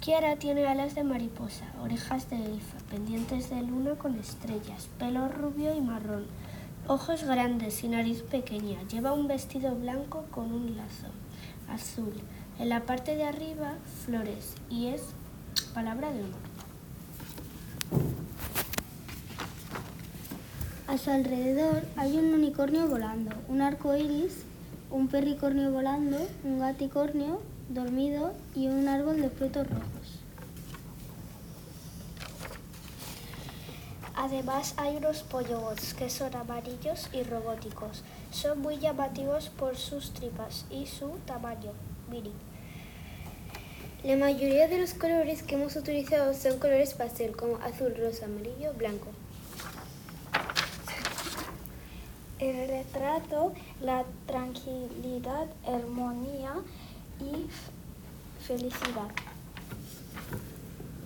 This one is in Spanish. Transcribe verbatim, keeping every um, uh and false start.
Kiara tiene alas de mariposa, orejas de elfa, pendientes de luna con estrellas, pelo rubio y marrón, ojos grandes y nariz pequeña. Lleva un vestido blanco con un lazo azul. En la parte de arriba, flores, y es palabra de honor. A su alrededor hay un unicornio volando, un arco iris, un perricornio volando, un gaticornio dormido y un árbol de frutos rojos. Además hay unos pollobots que son amarillos y robóticos. Son muy llamativos por sus tripas y su tamaño mini. La mayoría de los colores que hemos utilizado son colores pastel, como azul, rosa, amarillo, blanco. El retrato, la tranquilidad, armonía y felicidad.